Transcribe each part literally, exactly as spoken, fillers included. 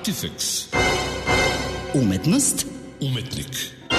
Artifex. Umetnost. Umetnik.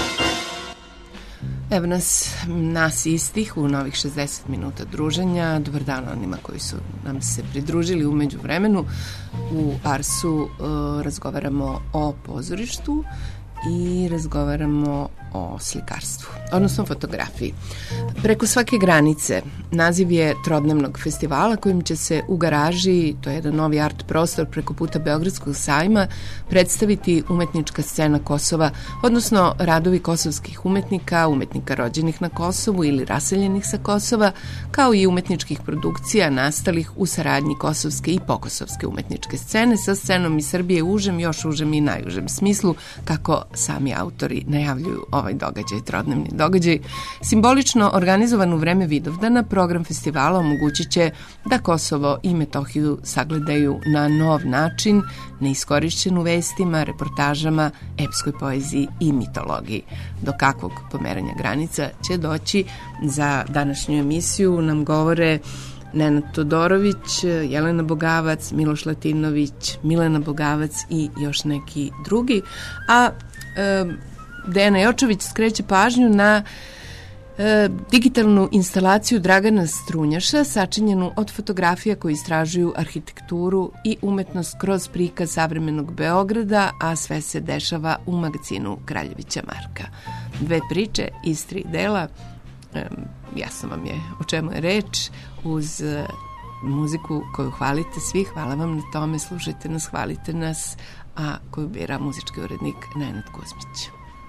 Evo nas, nas istih u novih šezdeset minuta druženja. Dobar dan onima koji su nam se pridružili umeđu vremenu. U Arsu uh, razgovaramo o pozorištu i razgovaramo o slikarstvu, odnosno fotografiji. Preko svake granice naziv je trodnevnog festivala kojim će se u garaži, to je jedan novi art prostor preko puta Beogradskog sajma, predstaviti umetnička scena Kosova, odnosno radovi kosovskih umetnika, umetnika rođenih na Kosovu ili raseljenih sa Kosova, kao i umetničkih produkcija nastalih u saradnji kosovske i pokosovske umetničke scene sa scenom iz Srbije u užem, još užem i najužem smislu, kako sami autori najavljuju ovaj događaj, trodnevni događaj. Simbolično organizovan u vreme Vidovdana, program festivala omogućit će da Kosovo i Metohiju sagledaju na nov način, neiskorišćenu vestima, reportažama, epskoj poeziji i mitologiji. Do kakvog pomeranja granica će doći, za današnju emisiju nam govore Nenad Todorović, Jelena Bogavac, Miloš Latinović, Milena Bogavac i još neki drugi. A e, Dejana Jočović skreće pažnju na e, digitalnu instalaciju Dragana Strunjaša, sačinjenu od fotografija koji istražuju arhitekturu i umetnost kroz prikaz savremenog Beograda, a sve se dešava u magazinu Kraljevića Marka. Dve priče iz tri dela. E, jasno vam je o čemu je reč, uz e, muziku koju hvalite svi. Hvala vam na tome, slušajte nas, hvalite nas, a koju bira muzički urednik Nenad Kuzmić.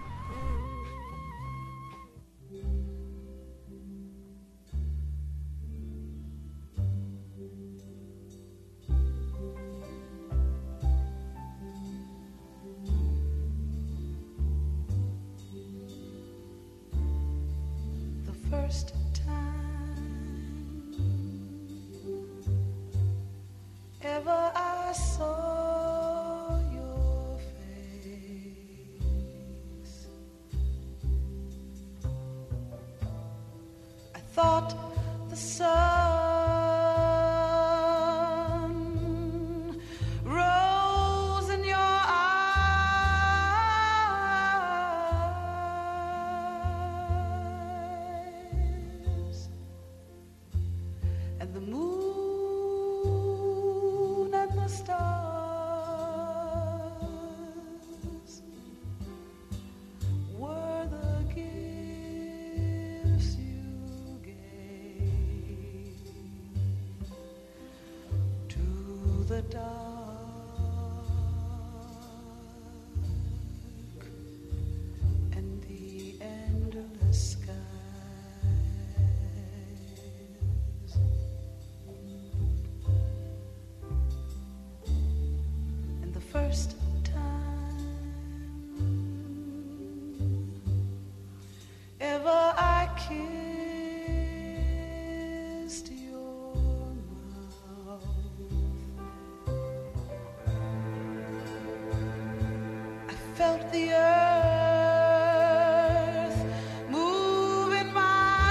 First time ever I saw your face, I thought the sun rose in your the moon and the stars were the gifts you gave to the dark and the endless sky. First time ever I kissed your mouth, I felt the earth move in my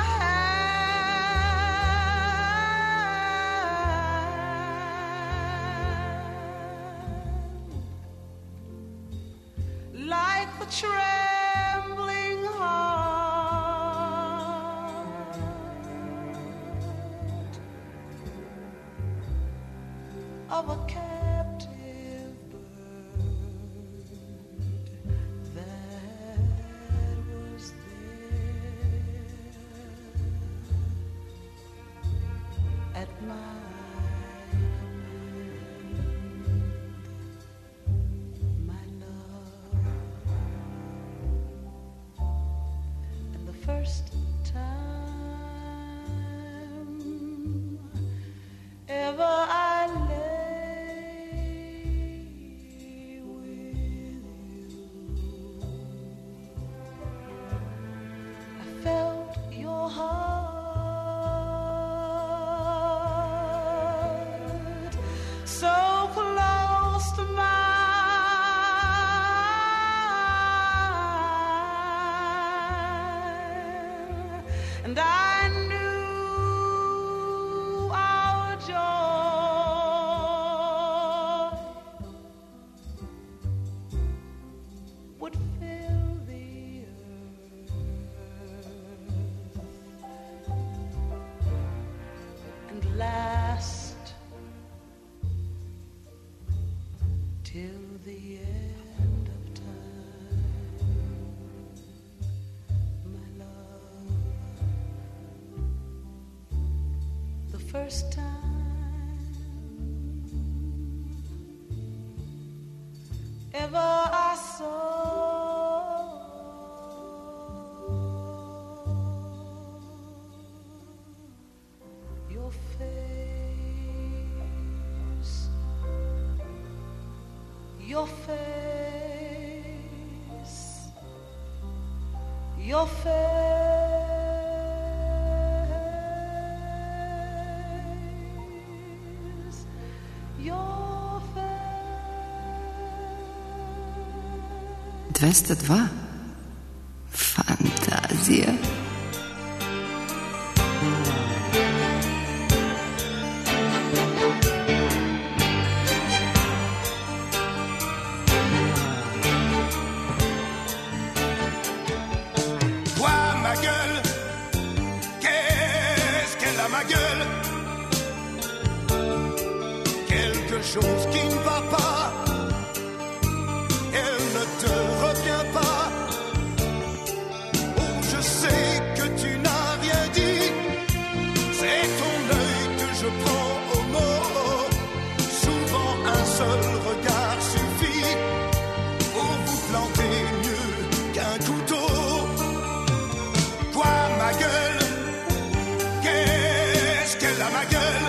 hand, like the trembling heart of a captive bird that was there at my first time ever I lay with you, I felt your heart so close to mine. And I knew our joy first time ever I saw your face, your face, your face. dvesta dva. Fantazija. Chose qui ne va pas, elle ne te revient pas. Oh, je sais que tu n'as rien dit, c'est ton œil que je prends au mot. Souvent un seul regard suffit pour vous planter mieux qu'un couteau. Quoi, ma gueule, qu'est-ce qu'elle a, ma gueule?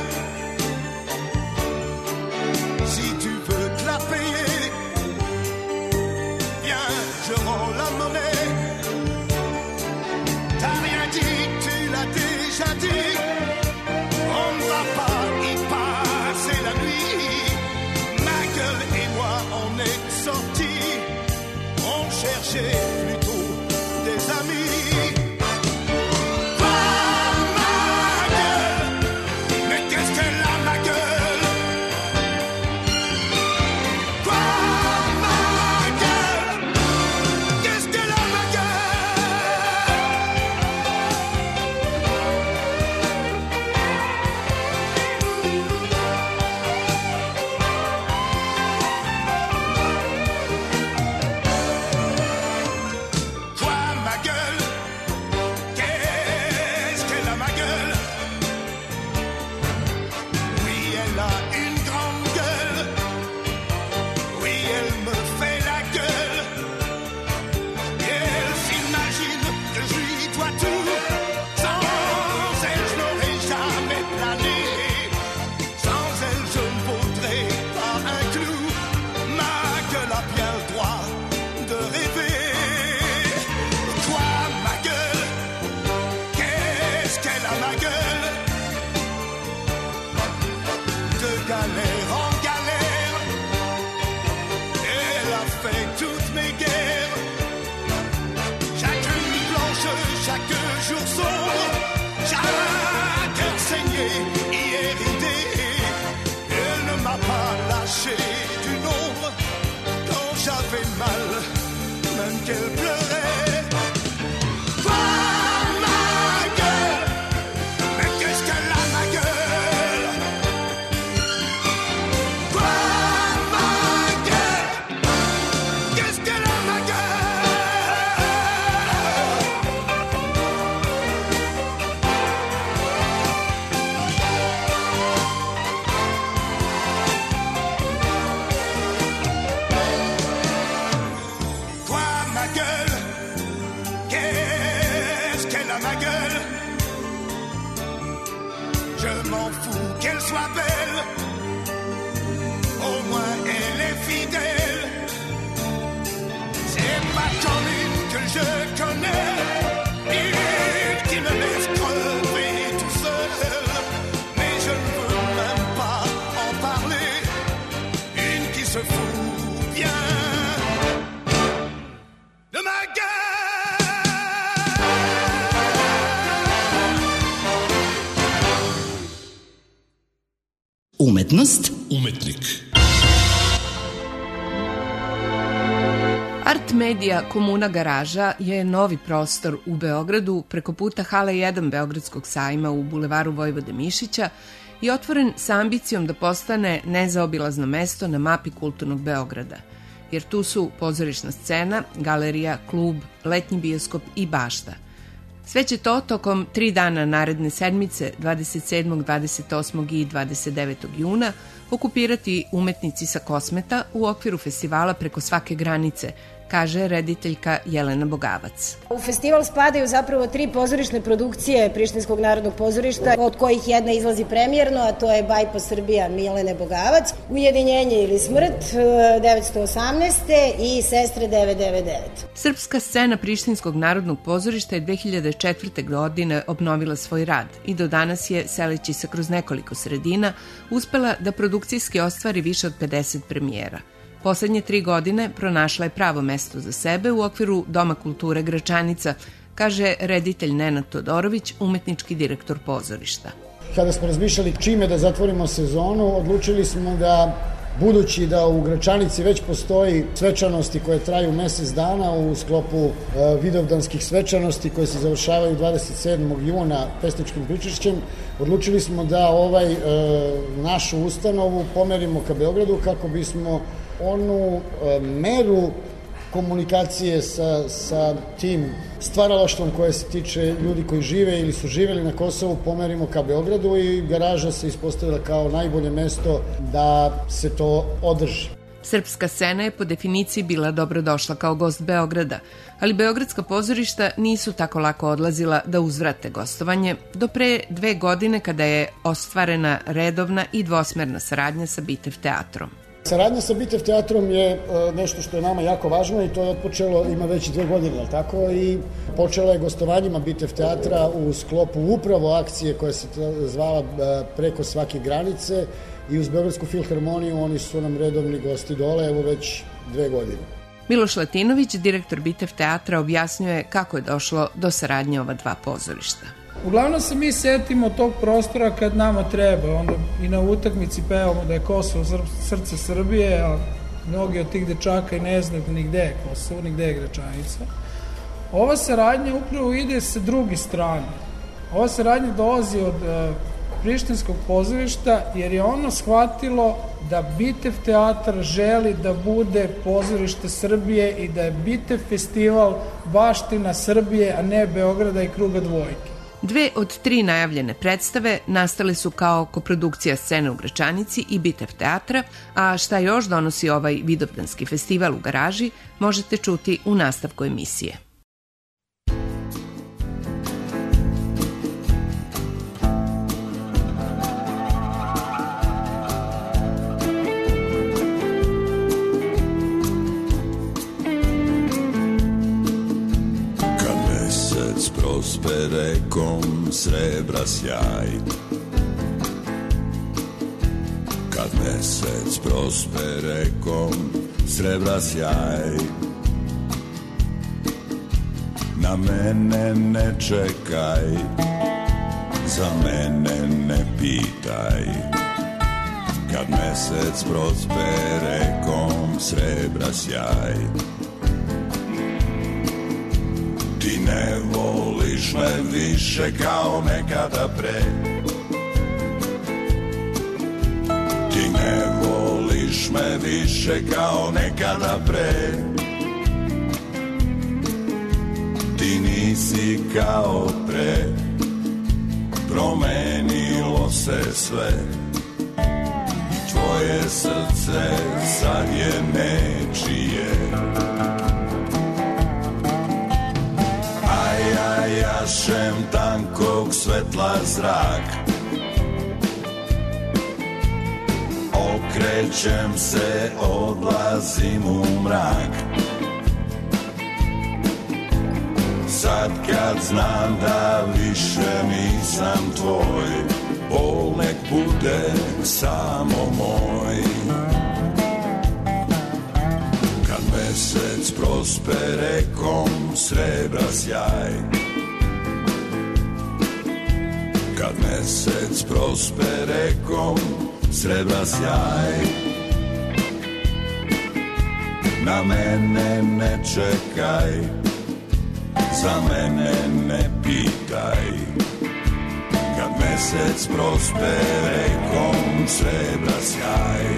Si tu veux te la payer, viens, je rends la monnaie. T'as rien dit, tu l'as déjà dit. On ne va pas y passer la nuit. Ma gueule et moi, on est sortis. On cherchait plutôt des amis. Umetnost, umetnik. Art Media Komuna Garaža je novi prostor u Beogradu preko puta Hale jedan Beogradskog sajma u bulevaru Vojvode Mišića i otvoren sa ambicijom da postane nezaobilazno mesto na mapi kulturnog Beograda, jer tu su pozorišna scena, galerija, klub, letnji bioskop i bašta. Sve će to tokom tri dana naredne sedmice, dvadeset sedmog, dvadeset osmog i dvadeset devetog juna, okupirati umetnici sa Kosmeta u okviru festivala Preko svake granice, kaže rediteljka Jelena Bogavac. U festival spadaju zapravo tri pozorišne produkcije Prištinskog narodnog pozorišta, od kojih jedna izlazi premijerno, a to je Bajpo Srbija Milene Bogavac, Ujedinjenje ili smrt devetsto osamnaeste. i Sestre devet devet devet. Srpska scena Prištinskog narodnog pozorišta je dve hiljade četvrte. godine obnovila svoj rad i do danas je, seleći se kroz nekoliko sredina, uspela da produkcijski ostvari više od pedeset premijera. Poslednje tri godine pronašla je pravo mesto za sebe u okviru Doma kulture Gračanica, kaže reditelj Nenad Todorović, umetnički direktor pozorišta. Kada smo razmišljali čime da zatvorimo sezonu, odlučili smo da, budući da u Gračanici već postoji svečanosti koje traju mesec dana u sklopu e, vidovdanskih svečanosti koje se završavaju dvadeset sedmog juna pesničkim pričešćem, odlučili smo da ovaj e, našu ustanovu pomerimo ka Beogradu kako bismo onu e, meru komunikacije sa, sa tim stvaralaštvom koje se tiče ljudi koji žive ili su živeli na Kosovu pomerimo ka Beogradu i garaža se ispostavila kao najbolje mesto da se to održi. Srpska scena je po definiciji bila dobrodošla kao gost Beograda, ali beogradska pozorišta nisu tako lako odlazila da uzvrate gostovanje do pre dve godine kada je ostvarena redovna i dvosmerna saradnja sa Bitev teatrom. Saradnja sa Bitev teatrom je nešto što je nama jako važno i to je otpočelo, ima već dve godine, ali tako, i počelo je gostovanjima Bitev teatra u sklopu upravo akcije koja se zvala Preko svake granice i uz Beogradsku filharmoniju oni su nam redovni gosti dole, evo već dve godine. Miloš Latinović, direktor Bitev teatra, objasnjuje kako je došlo do saradnje ova dva pozorišta. Uglavnom se mi setimo tog prostora kad nama treba, onda i na utakmici pevamo da je Kosovo srce Srbije, a mnogi od tih dečaka i ne znaju ni gde je Kosovo, ni gde je Gračanica. Ova saradnja upravo ide sa druge strane. Ova saradnja dolazi od uh, Prištinskog pozorišta jer je ono shvatilo da Bitev teatar želi da bude pozorište Srbije i da je Bitev festival baština Srbije, a ne Beograda i kruga dvojke. Dve od tri najavljene predstave nastale su kao koprodukcija scene u Gračanici i Bitev teatra, a šta još donosi ovaj vidovdanski festival u garaži možete čuti u nastavku emisije. Prosperekom srebra sjaj, kad mesec prosperekom srebra sjaj, na mene ne čekaj, za mene ne pitaj, kad mesec prosperekom srebra sjaj. Ti ne voliš me više kao nekada pre, ti ne voliš me više kao nekada pre, ti nisi kao pre, promenilo se sve, tvoje srce sad je nečije. Jašem tankog svetla zrak, okrećem se, odlazim u mrak. Sad kad znam da više nisam tvoj, bol nek bude samo moj. Kad mesec prosperekom srebra sjaj, kad mesec prosperekom srebra sjaj, na mene ne čekaj, za mene ne pitaj, kad mesec prosperekom srebra sjaj.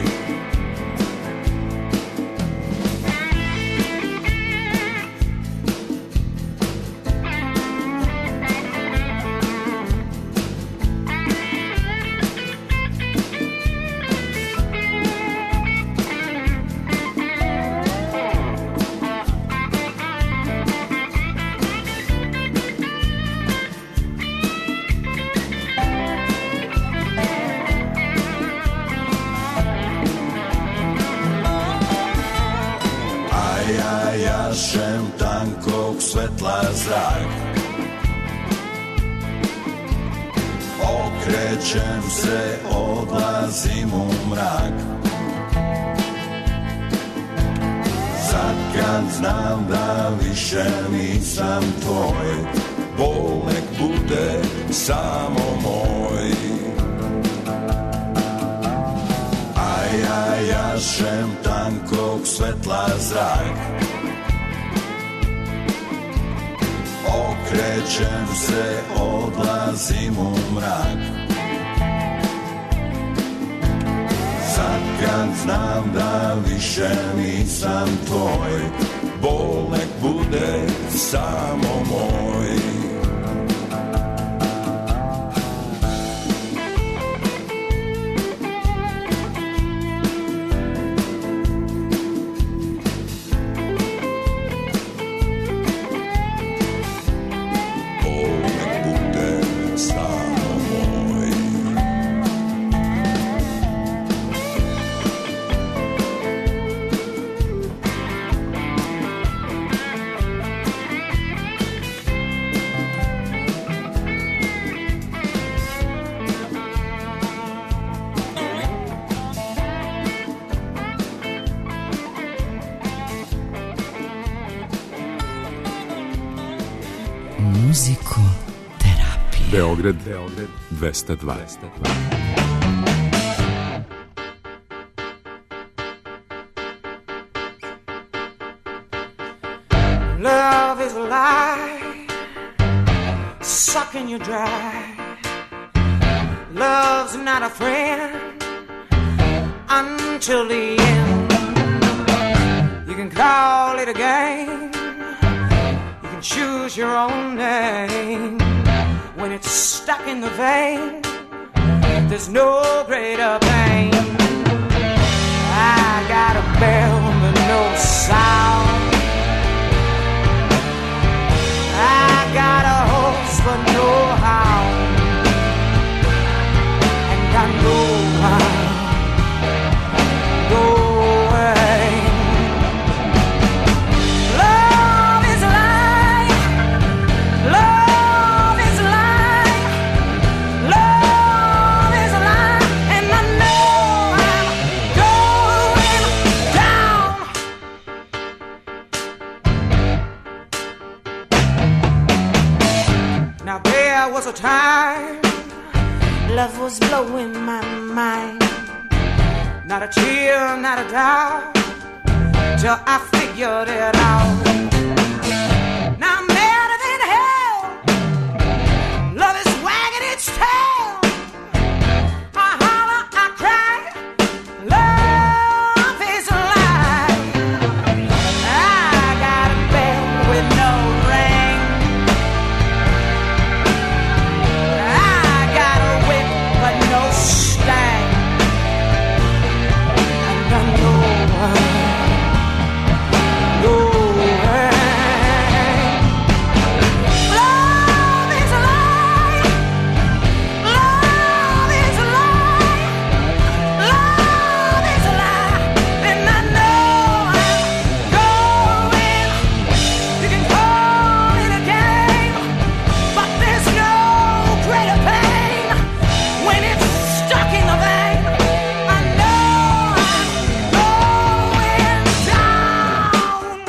zrak. Okrećem se, odlazim u mrak. Sad kad znam da više nisam tvoj, bol nek bude samo moj. A ja jašem tankog svetla zrak. Okrećem se, odlazim u mrak. Sad kad znam da više nisam tvoj, bol nek bude samo moj. Beograd, Beograd dvesta dva. Love is a lie, sucking you dry. Love's not a friend until the end. You can call it a game, you can choose your own name. When it's stuck in the vein, there's no greater pain. I got a bell but no sound. I got a horse but no hound. And I know I'll go away. Love is a lie. Love is a lie. Love is a lie. And I know I'm going down. Now there was a time love was blowing my mind. Not a tear, not a doubt, till I figured it out. Now I'm madder than hell. Love is wagging its tail. I holler, I cry. Love is a lie. I got a bell with no ring. I got a whip but no stang. And I know I'm going. Love is a lie. Love is a lie. Love is a lie. And I know I'm going. You can call it a game, but there's no greater pain when it's stuck in the vein. I know I'm going down.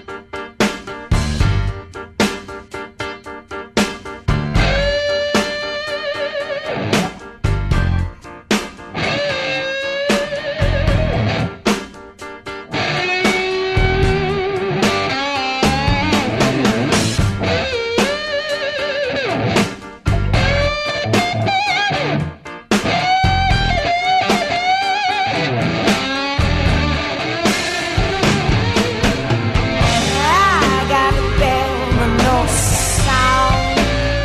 I got a bell but no sound.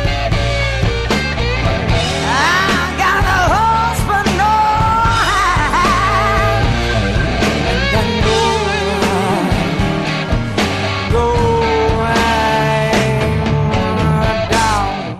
I got a horse but no hound. And I know I'm going down.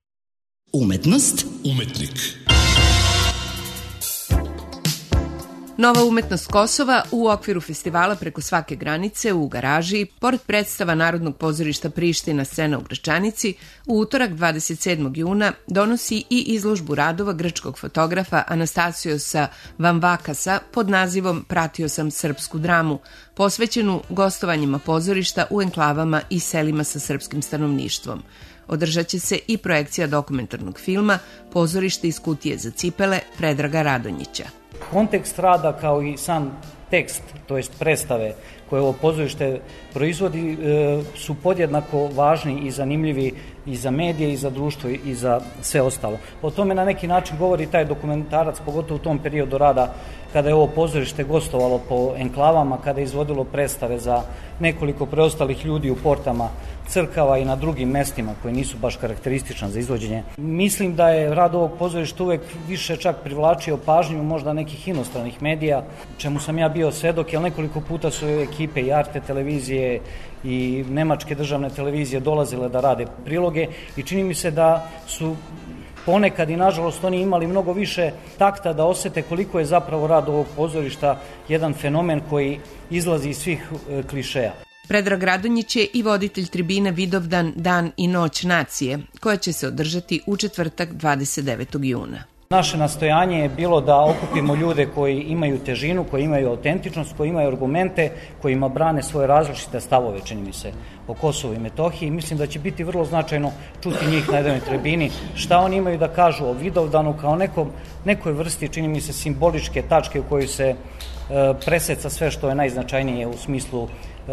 Umetnost, Umetnik. Nova umetnost Kosova u okviru festivala Preko svake granice u garaži, pored predstava Narodnog pozorišta Priština scena u Gračanici, u utorak dvadeset sedmog juna donosi i izložbu radova grčkog fotografa Anastasiosa Vamvakasa pod nazivom Pratio sam srpsku dramu, posvećenu gostovanjima pozorišta u enklavama i selima sa srpskim stanovništvom. Održat će se i projekcija dokumentarnog filma Pozorište iz kutije za cipele Predraga Radonjića. Kontekst rada kao i sam tekst, to jest predstave koje ovo pozorište proizvodi, su podjednako važni i zanimljivi i za medije, i za društvo, i za sve ostalo. O tome na neki način govori taj dokumentarac, pogotovo u tom periodu rada kada je ovo pozorište gostovalo po enklavama, kada je izvodilo predstave za nekoliko preostalih ljudi u portama crkava i na drugim mestima koji nisu baš karakteristična za izvođenje. Mislim da je rad ovog pozorišta uvek više čak privlačio pažnju možda nekih inostranih medija, čemu sam ja bio svedok, jer nekoliko puta su ekipe i Arte televizije i nemačke državne televizije dolazile da rade priloge i čini mi se da su ponekad i nažalost oni imali mnogo više takta da osete koliko je zapravo rad ovog pozorišta jedan fenomen koji izlazi iz svih klišeja. Predrag Radonjić je i voditelj tribine Vidovdan, dan i noć nacije, koja će se održati u četvrtak dvadeset devetog juna. Naše nastojanje je bilo da okupimo ljude koji imaju težinu, koji imaju autentičnost, koji imaju argumente, kojima brane svoje različite stavove, čini mi se, o Kosovu i Metohiji. Mislim da će biti vrlo značajno čuti njih na jednoj tribini, šta oni imaju da kažu o Vidovdanu kao nekom, nekoj vrsti, čini mi se, simboličke tačke u kojoj se e, preseca sve što je najznačajnije u smislu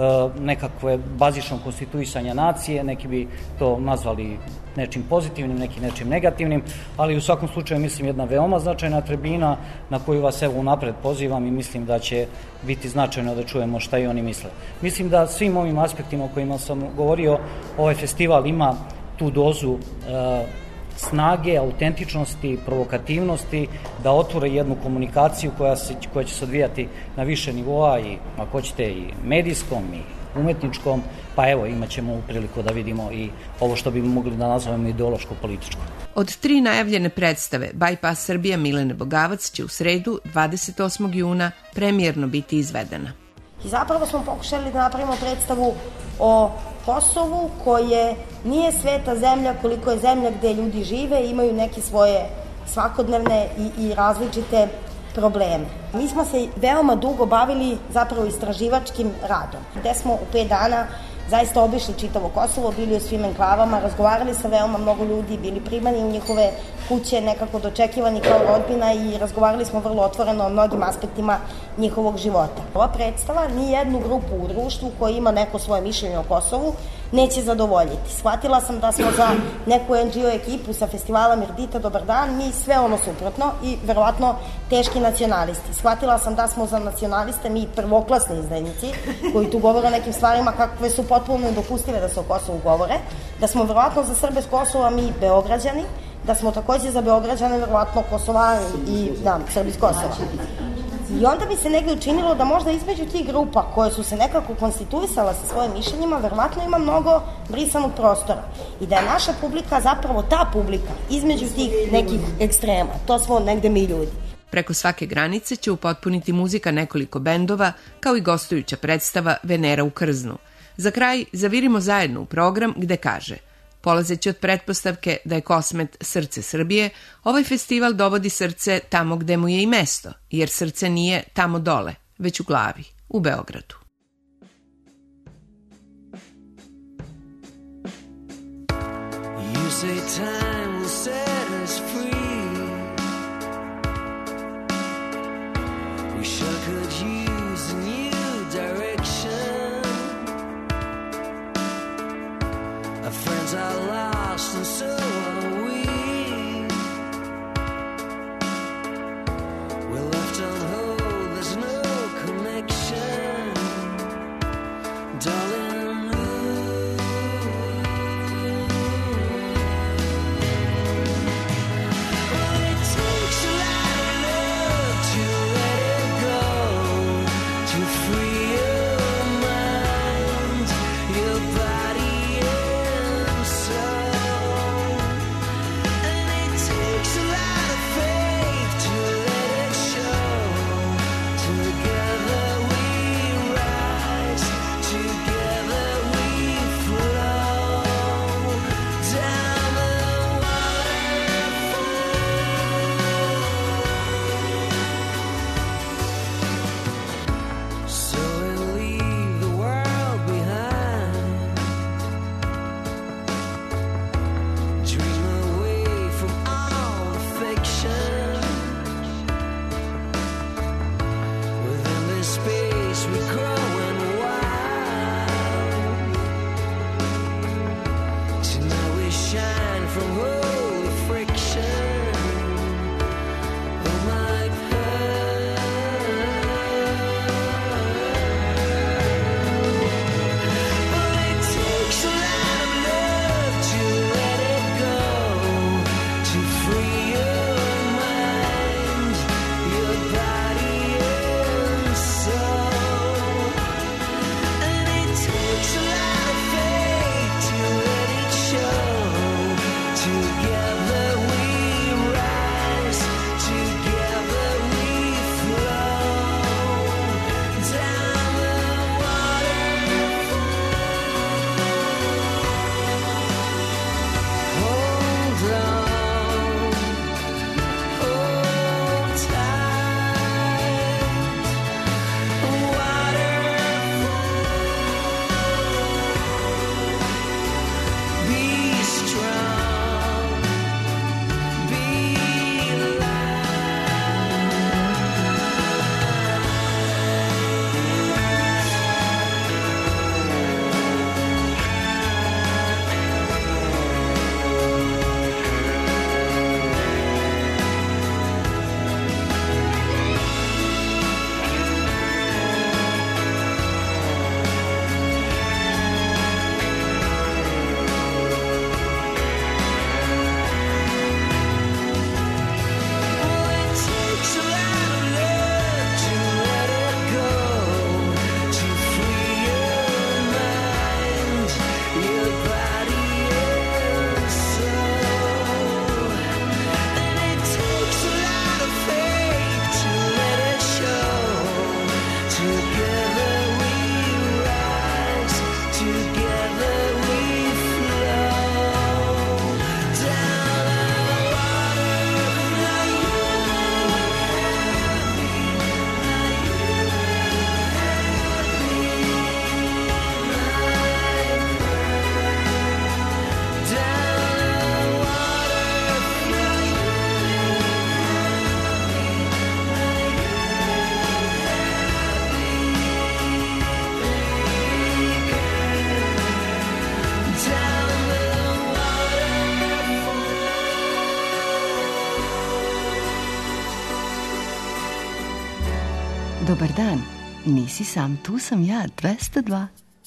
nekakve bazičnog konstituisanja nacije, neki bi to nazvali nečim pozitivnim, neki nečim negativnim, ali u svakom slučaju mislim jedna veoma značajna tribina na koju vas evo unapred pozivam i mislim da će biti značajno da čujemo šta i oni misle. Mislim da svim ovim aspektima o kojima sam govorio, ovaj festival ima tu dozu e, snage, autentičnosti, provokativnosti, da otvore jednu komunikaciju koja, se, koja će se odvijati na više nivoa i, ako hoćete, i medijskom i umetničkom, pa evo imat ćemo u priliku da vidimo i ovo što bi mogli da nazovemo ideološko-političko. Od tri najavljene predstave Bypass Srbija Milene Bogavac će u sredu dvadeset osmog juna premijerno biti izvedena. I zapravo smo pokušali da napravimo predstavu o Kosovu koje nije sveta zemlja koliko je zemlja gde ljudi žive i imaju neke svoje svakodnevne i, i različite probleme. Mi smo se veoma dugo bavili zapravo istraživačkim radom, gde smo u pet dana zaista obišli čitavo Kosovo, bili u svim enklavama, razgovarali sa veoma mnogo ljudi, bili primani u njihove kuće, nekako dočekivani kao rodbina i razgovarali smo vrlo otvoreno o mnogim aspektima njihovog života. Ova predstava ni jednu grupu u društvu koja ima neko svoje mišljenje o Kosovu neće zadovoljiti. Shvatila sam da smo za neku en dži o ekipu sa festivala Mirdita Dobar dan, mi sve ono suprotno i verovatno teški nacionalisti. Shvatila sam da smo za nacionaliste mi prvoklasni izdajnici koji tu govore o nekim stvarima kakve su potpuno nedopustive da se o Kosovu govore, da smo verovatno za Srbe s Kosova mi Beograđani, da smo takođe za Beograđane verovatno Kosovari i da, Srbi s Kosova. I onda bi se negde učinilo da možda između tih grupa koje su se nekako konstituisala sa svojim mišljenjima, verovatno ima mnogo brisanog prostora. I da je naša publika zapravo ta publika između tih nekih ekstrema. To smo negde mi ljudi. Preko svake granice će upotpuniti muzika nekoliko bendova, kao i gostujuća predstava Venera u Krznu. Za kraj zavirimo zajedno u program gde kaže: polazeći od pretpostavke da je Kosmet srce Srbije, ovaj festival dovodi srce tamo gde mu je i mesto, jer srce nije tamo dole, već u glavi, u Beogradu. You say time will set us free. We sure could use a new direction. Our friends are lost and so are we. We're left on hold, there's no connection. Darling, it takes a lot of love to let it go. Dobar dan, nisi sam, tu sam ja, dvesta dva.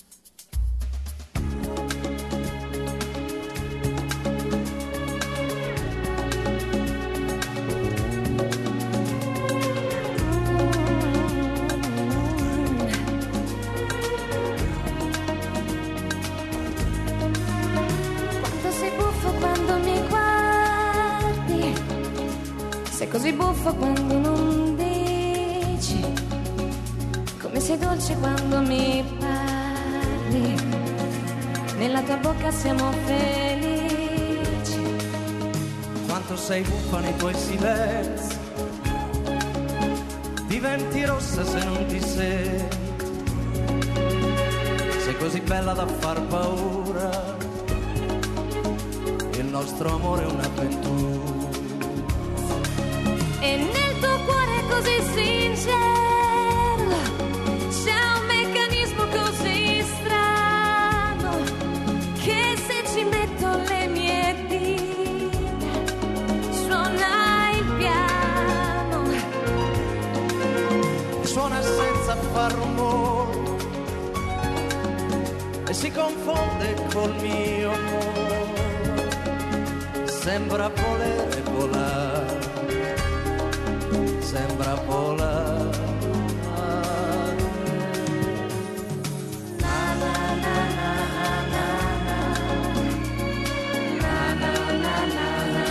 Così buffo quando non dici, come sei dolce quando mi parli, nella tua bocca siamo felici. Quanto sei buffa nei tuoi silenzi, diventi rossa se non ti senti, sei così bella da far paura, il nostro amore è un'avventura. E nel tuo cuore così sincero c'è un meccanismo così strano che se ci metto le mie dita suona il piano. Suona senza far rumore e si confonde col mio amore. Sembra volere volare, sembra volare. Na na na na na na na na na na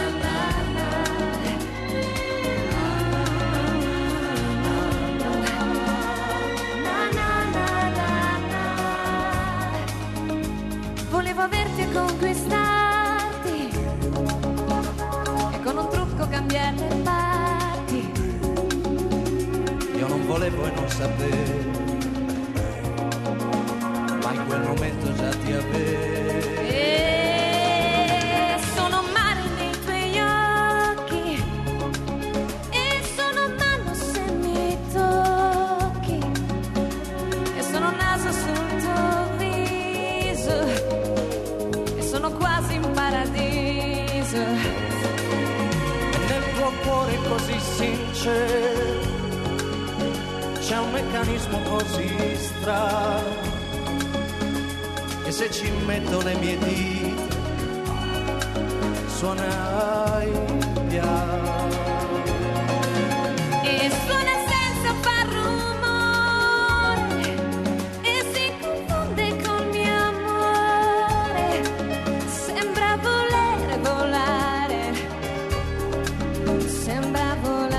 na. Volevo averti e conquistarti e con un trucco cambiare le parti. Io non volevo e non sapevo, ma in quel momento già ti avevo. E sono mare nei tuoi occhi e sono mano se mi tocchi e sono naso sul tuo viso e sono quasi in paradiso. E nel tuo cuore così sincero c'è un meccanismo così strano e se ci metto le mie dita suona il piano. E suona senza far rumore e si confonde col mio amore. Sembra volere volare, sembra volare.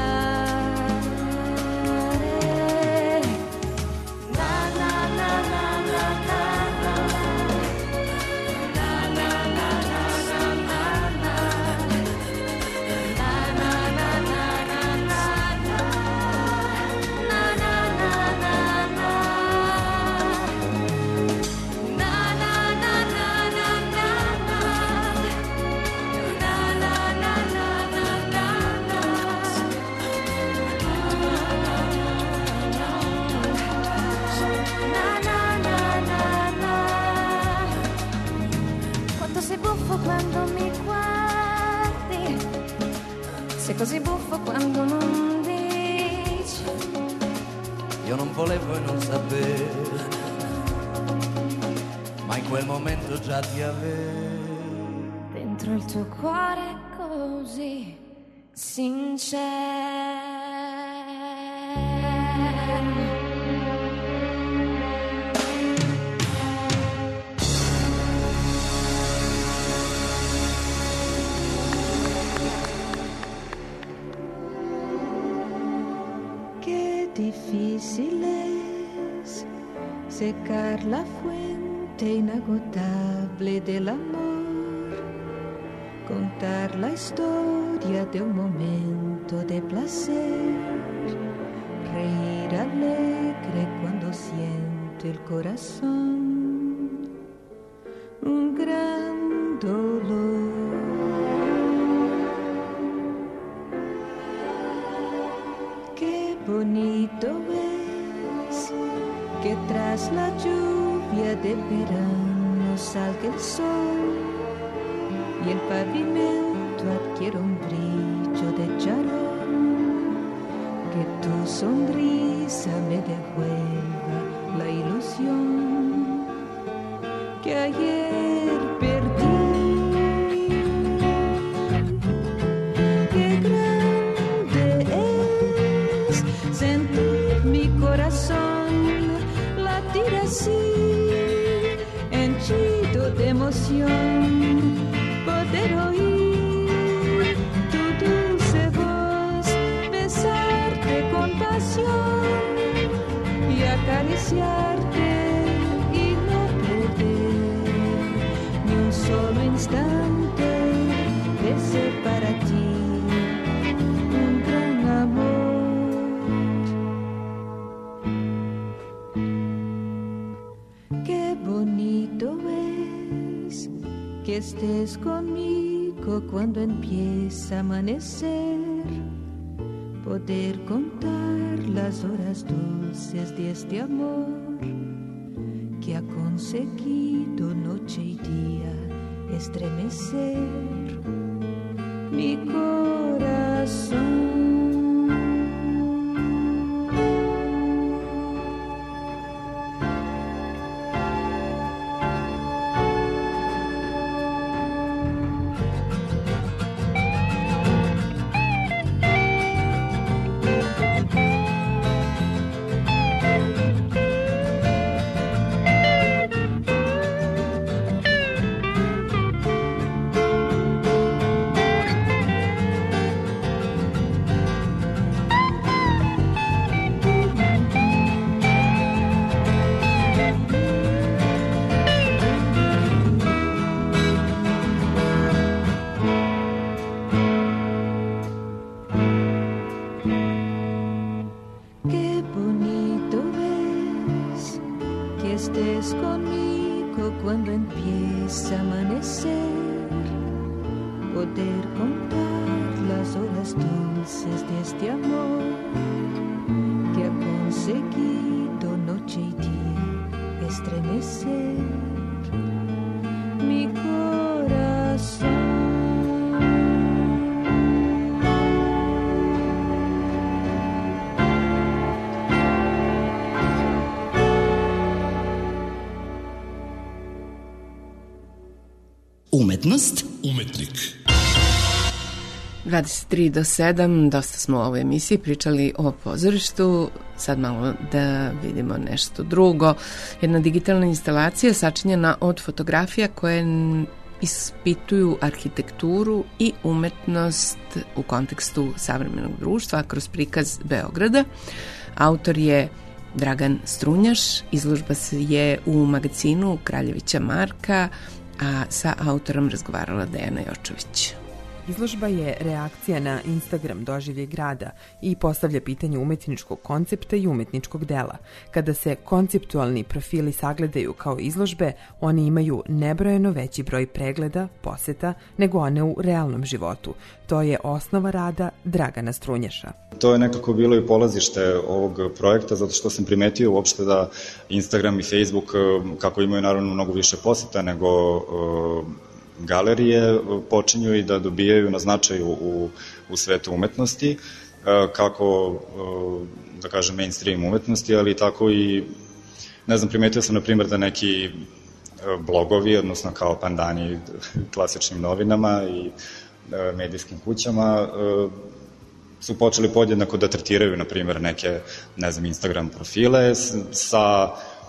Quando mi guardi, sei così buffo quando non dici. Io non volevo e non sapevo, ma in quel momento già ti avevo. Dentro il tuo cuore così sincero. Difícil es secar la fuente inagotable del amor, contar la historia de un momento de placer, reír alegre cuando siente el corazón un gran dolor. Bonito es que tras la lluvia del verano salga el sol y el pavimento adquiere un brillo de charol, que tu sonrisa me devuelva la ilusión que ayer perdí. Qué grande es sentir mi corazón latir así, henchido de emoción, poder oír tu dulce voz, besarte con pasión y acariciarte y no perder ni un solo instante de ser para ti un gran amor. Qué bonito es que estés conmigo cuando empieza a amanecer, poder contar las horas dulces de este amor que ha conseguido noche y día estremecer mi corazón. Estés conmigo cuando empieza a amanecer, poder contar las horas dulces de este amor que ha conseguido noche y día estremecer mi corazón. Umetnost. Umetnik. dvadeset tri do sedam, dosta smo u ovoj emisiji pričali o pozorištu, sad malo da vidimo nešto drugo. Jedna digitalna instalacija sačinjena od fotografija koje ispituju arhitekturu i umetnost u kontekstu savremenog društva kroz prikaz Beograda. Autor je Dragan Strunjaš, izložba je u magazinu Kraljevića Marka, a sa autorom razgovarala Dejana Jočović. Izložba je reakcija na Instagram doživljaj grada i postavlja pitanje umetničkog koncepta i umetničkog dela. Kada se konceptualni profili sagledaju kao izložbe, oni imaju nebrojeno veći broj pregleda, poseta, nego one u realnom životu. To je osnova rada Dragana Strunjaša. To je nekako bilo i polazište ovog projekta, zato što sam primetio uopšte da Instagram i Facebook, kako imaju naravno mnogo više poseta nego galerije, počinju i da dobijaju na značaju u, u svetu umetnosti, kako, da kažem, mainstream umetnosti, ali tako i, ne znam, primetio sam, na primjer, da neki blogovi, odnosno kao pandani klasičnim novinama i medijskim kućama, su počeli podjednako da tretiraju, na primjer, neke, ne znam, Instagram profile sa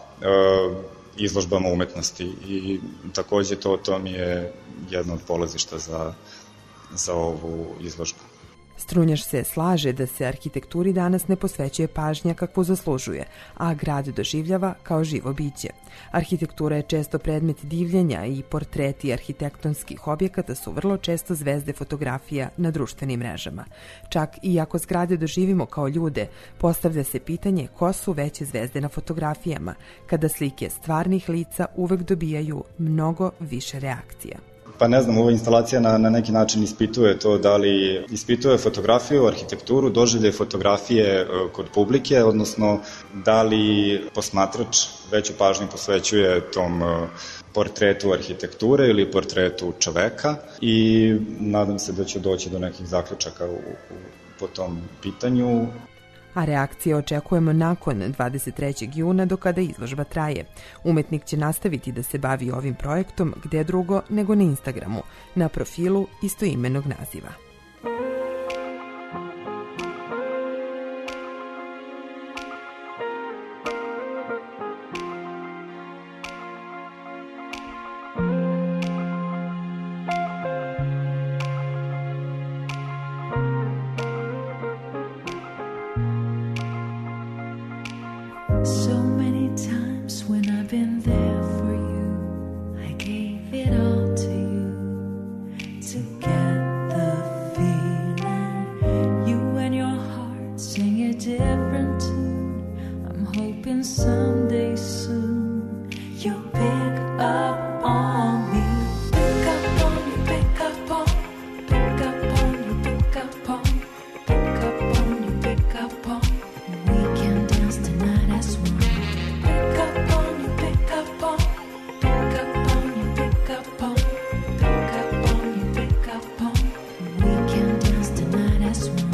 izložbama umetnosti i takođe to, to mi je jedno od polazišta za, za ovu izložbu. Strunjaš se slaže da se arhitekturi danas ne posvećuje pažnja kakvu zaslužuje, a grad doživljava kao živo biće. Arhitektura je često predmet divljenja i portreti arhitektonskih objekata su vrlo često zvezde fotografija na društvenim mrežama. Čak i ako zgrade doživimo kao ljude, postavlja se pitanje ko su veće zvezde na fotografijama, kada slike stvarnih lica uvek dobijaju mnogo više reakcija. Pa ne znam, ova instalacija na, na neki način ispituje to da li ispituje fotografiju, arhitekturu, doživljaj fotografije kod publike, odnosno da li posmatrač veću pažnju posvećuje tom portretu arhitekture ili portretu čoveka i nadam se da ću doći do nekih zaključaka u, u, po tom pitanju. a reakcije očekujemo nakon dvadeset trećeg juna do kada izložba traje. Umetnik će nastaviti da se bavi ovim projektom gde drugo nego na Instagramu, na profilu istoimenog naziva. So many times when I've been there for you, I gave it all to you to get the feeling. You and your heart sing a different tune. I'm hoping someday soon you'll pick up on me. Pick up on you, pick up on, pick up on you, pick up on, pick up on you, pick up on. We can dance tonight as one. Pick up on you, pick up on, pick up on you, pick up on, pick up on you, pick up on. We can dance tonight as one.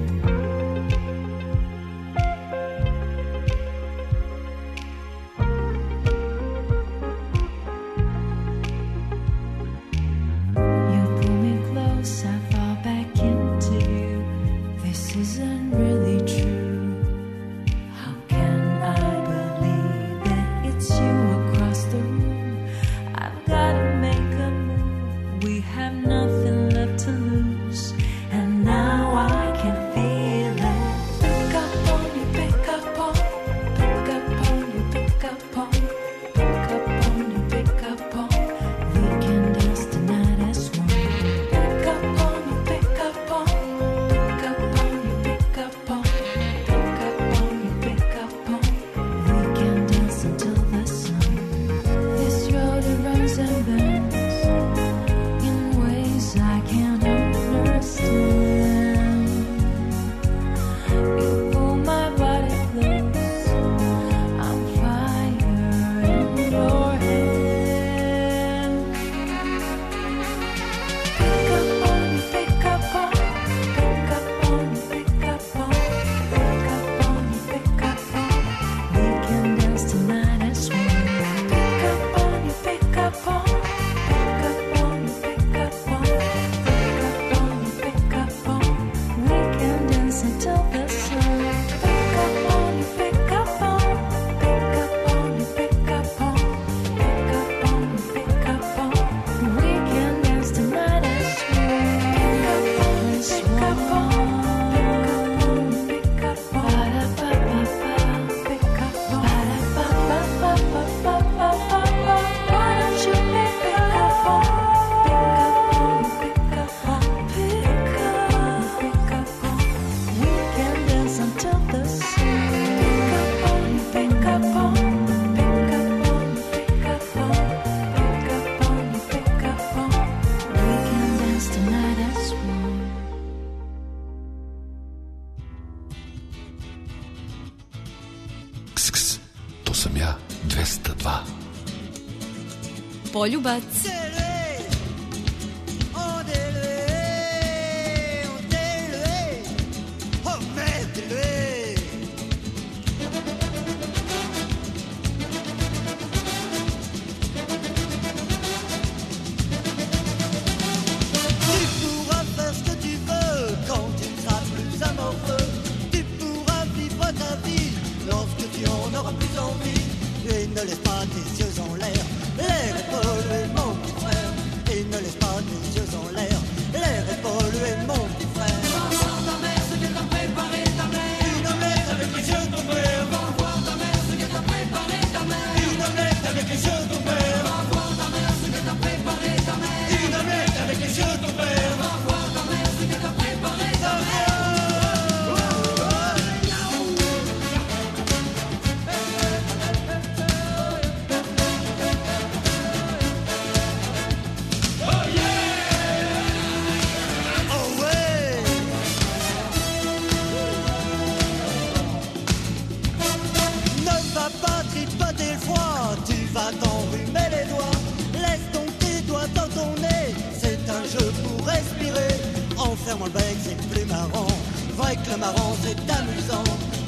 You pull me close, I fall back into you. This isn't really true. How can I believe that it's you across the room? I've gotta make a move. We have nothing left to lose, and now I can feel it. Pick up on you, pick up on, pick up on you, pick up on, pick up on you, pick up on. We can dance tonight as one. Pick up on you, pick up on, pick up on you, pick up on, pick up on you, pick up on. We can dance until the sun. This road it runs and bends in ways I can't understand. You pull my body close. I'm fire in your hand. Pick up on you, pick up on, pick up on you, pick up on, pick up on you, pick up on. We can dance tonight as one. Pick up on you, pick up on, pick up on you, pick up on, pick up on you, pick up on. We can dance until the sun. Pick up on you, pick up on, pick up on you, pick up on, pick up on you, pick up on. We can dance tonight as one. Pick up on you, pick up on, pick up on, pick up on. Ba-da-ba-ba-ba, pick up on. Ba-da-ba-ba-ba-ba-ba-ba-ba. Why don't you pick up on, pick up on, pick up on, pick up, pick up on. We can dance until the sun. Pick up on you, pick up on, pick up on, pick up on, pick up on you, pick up on. We can dance tonight as one. Ks, ks, to sam ja, dvesta dva. Poljubac. Tu pourras faire ce que tu veux quand tu ne seras plus amoureux. Tu pourras vivre ta vie lorsque tu en auras plus envie. Et ne laisse pas tes yeux en l'air, l'air est pollué mon petit frère. Et ne laisse pas tes yeux en l'air, l'air est pollué mon petit frère. Va voir ta mère ce qu'elle t'a préparé ta mère. Une omelette avec les yeux de ton père. Va voir ta mère ce qu'elle t'a préparé ta mère. Une omelette avec les yeux de ton père. Va voir ta mère ce qu'elle t'a préparé ta mère. Une omelette avec les yeux de ton père. Va voir ta mère ce qu'elle t'a préparé ta mère. Va t'enrhumer les doigts, laisse donc tes doigts dans ton nez. C'est un jeu pour respirer. En fermant le bec, c'est plus marrant. Vrai que le marrant, c'est amusant.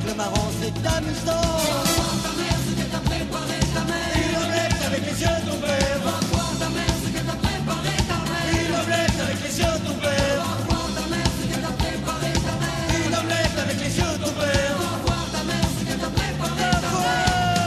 le marron, c'est amusant. Ta mère, ce que t'as préparé ta mère. Une omelette avec les yeux de ton père. Va voir ta mère, ce que t'as préparé ta mère. Une omelette avec les yeux de ton père. Va voir ta mère, ce que t'as préparé ta mère. Une omelette avec les yeux de ton père. Va voir ta mère, ce que t'as préparé ta mère.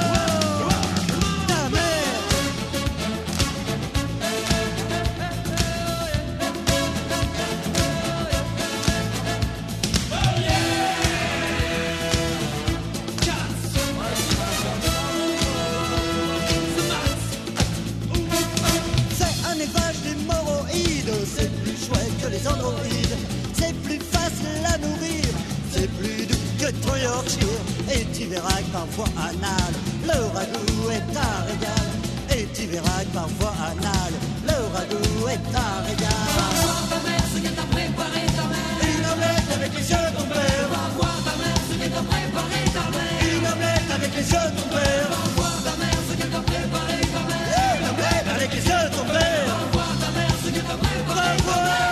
Les androïdes, c'est plus facile à nourrir, c'est plus doux que ton Yorkshire. Et tu verras que parfois anal, le ragoût est un régal. Et tu verras que parfois anal, le ragoût est un régal. Va voir ta mère, ce que t'as préparé ta mère. Une omelette avec les yeux de ton père. Va voir ta mère, ce que t'as préparé ta mère. Une omelette avec les yeux de ton père. Va voir ta mère, ce que t'as préparé ta mère. Une omelette avec les yeux de ton père. Va voir ta mère, ce que t'as préparé ta mère.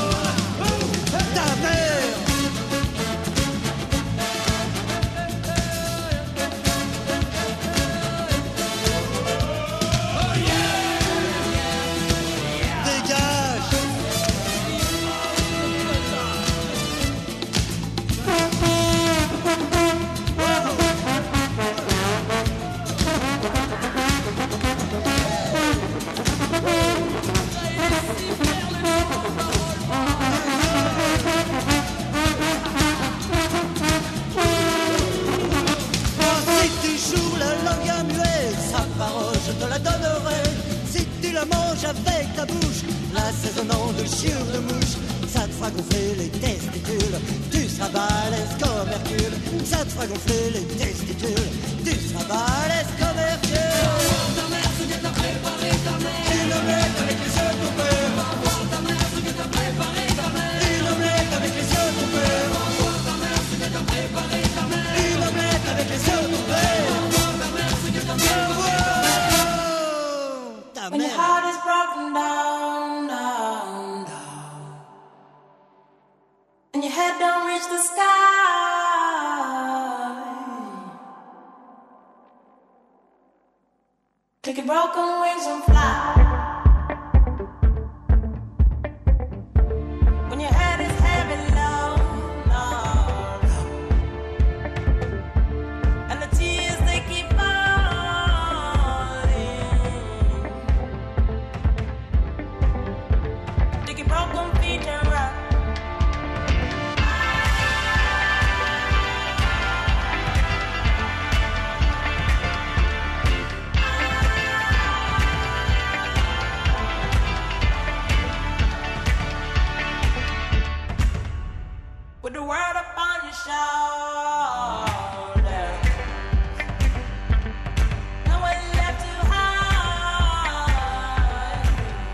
Avec ta bouche, l'assaisonnant de chiure de mouche, ça te fera gonfler les testicules, tu seras balèze comme Hercule, ça te fera gonfler les testicules, tu seras balèze comme Hercule. Va voir ta mère, ce que t'as préparé ta mère. Une omelette avec les yeux de ton père. Va voir ta mère, ce que t'as préparé ta mère. Une omelette avec les yeux de ton père. Va voir ta mère, ce que t'as préparé ta mère. Une omelette avec les yeux de ton père. Va voir ta mère, ce que t'as préparé ta mère. When your heart is broken down, down, down, and your head don't reach the sky, take your broken wings and fly. When your head is heavy, low, low, low, and the tears they keep broken feet and run. With the world upon your shoulder, nowhere left to hide.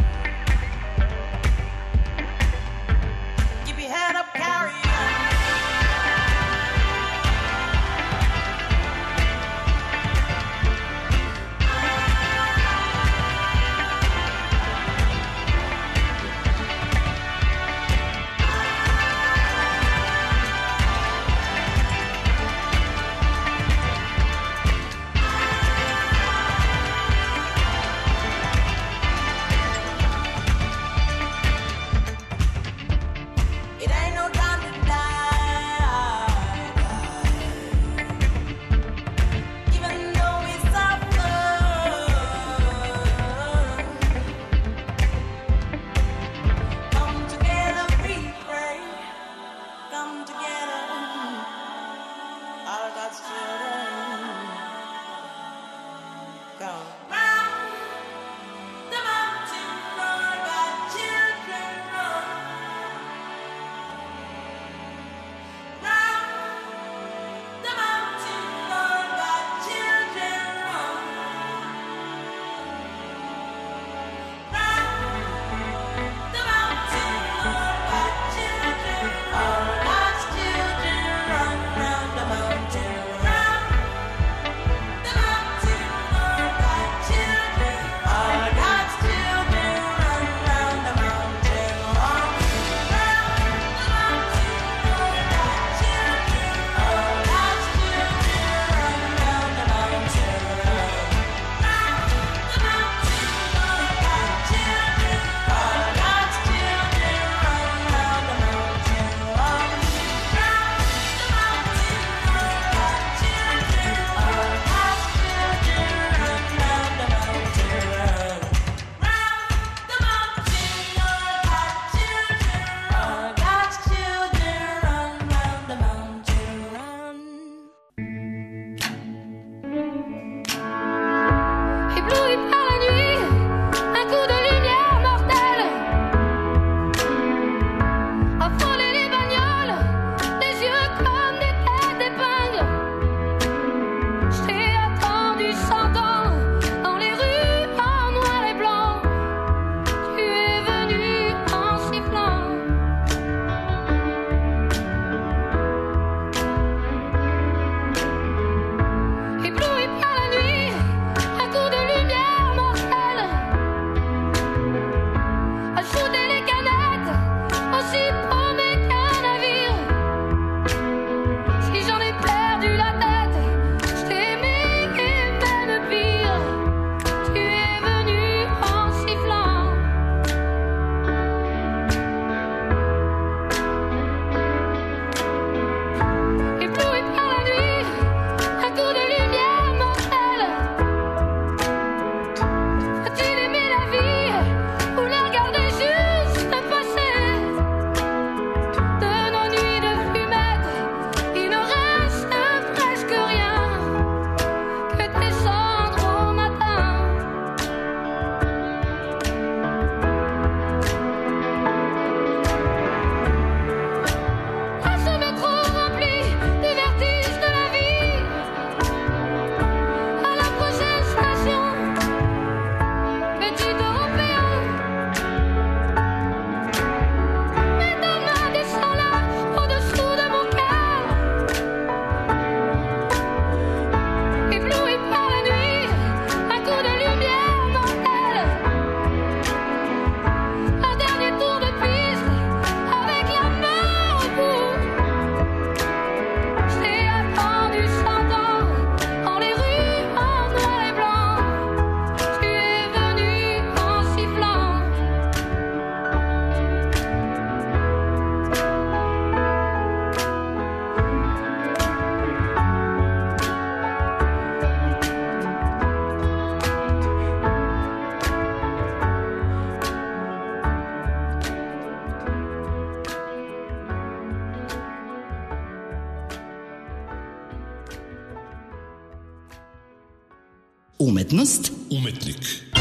Keep your head up, carry on. It ain't no time to Umetnost. Umetnik.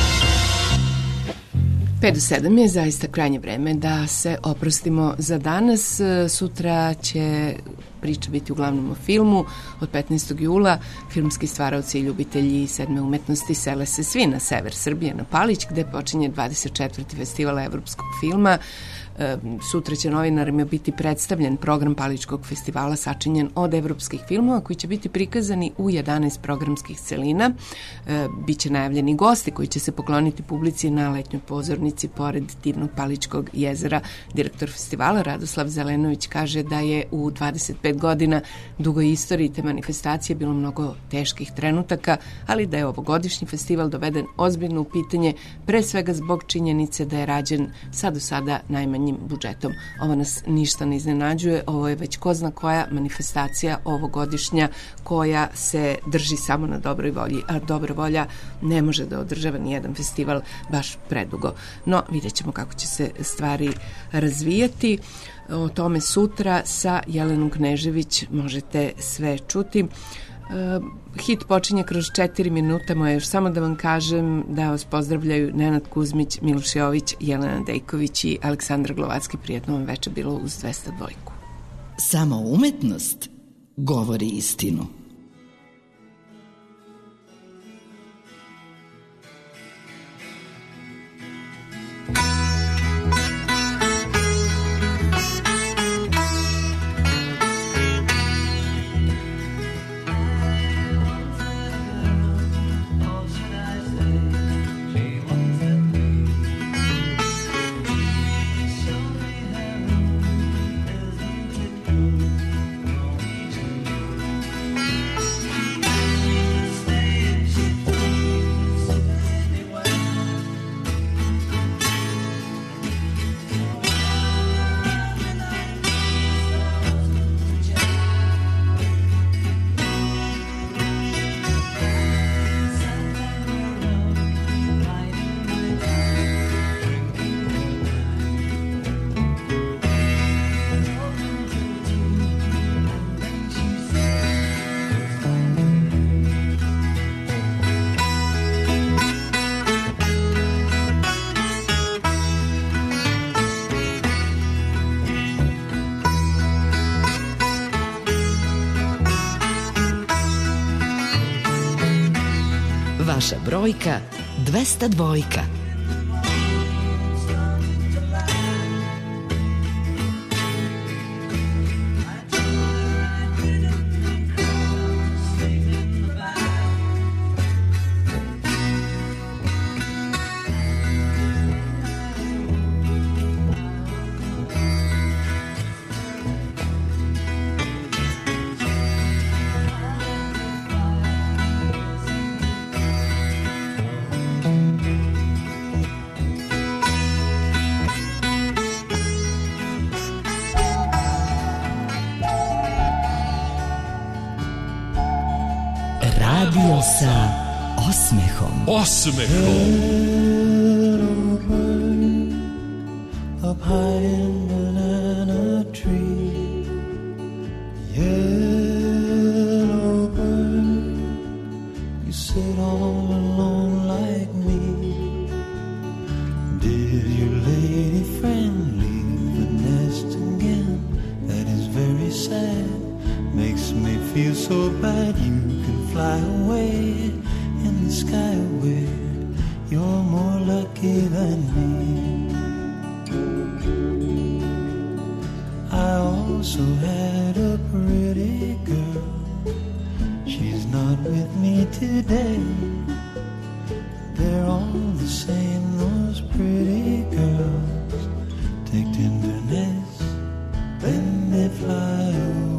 pet do sedam je zaista krajnje vreme da se oprostimo za danas. Sutra će priča biti uglavnom o filmu. Od petnaestog jula filmski stvaraoci i ljubitelji sedme umetnosti sele se svi na sever Srbije, na Palić, gde počinje dvadeset četvrti festival evropskog filma. Sutra će novinarima biti predstavljen program Paličkog festivala sačinjen od evropskih filmova koji će biti prikazani u jedanaest programskih celina. Biće najavljeni gosti koji će se pokloniti publici na letnjoj pozornici pored divnog Paličkog jezera. Direktor festivala Radoslav Zelenović kaže da je u dvadeset pet godina dugoj istoriji te manifestacije bilo mnogo teških trenutaka, ali da je ovogodišnji festival doveden ozbiljno u pitanje, pre svega zbog činjenice da je rađen sad do sada najmanje budžetom. Ovo nas ništa ne iznenađuje, ovo je već ko zna koja manifestacija ovogodišnja koja se drži samo na dobroj volji, a dobra volja ne može da održava nijedan festival baš predugo. No, vidjet ćemo kako će se stvari razvijati. O tome sutra sa Jelenom Knežević možete sve čuti. Uh, hit počinje kroz četiri minuta, moje još samo da vam kažem da vas pozdravljaju Nenad Kuzmić, Miloš Jović, Jelena Dejković i Aleksandra Glovacki. Prijetno vam veče bilo uz dvesta dva. Samo umetnost govori istinu. Vaša brojka dvesta dva. Radio sa osmehom. Osmehom. Up high in banana tree, yellow bird, you sit all alone like me. Did your lady friend leave the nest again? That is very sad, makes me feel so bad. You can fly away in the sky where you're more lucky than me. I also had a pretty girl, she's not with me today. They're all the same, those pretty girls. Take tenderness, then they fly away.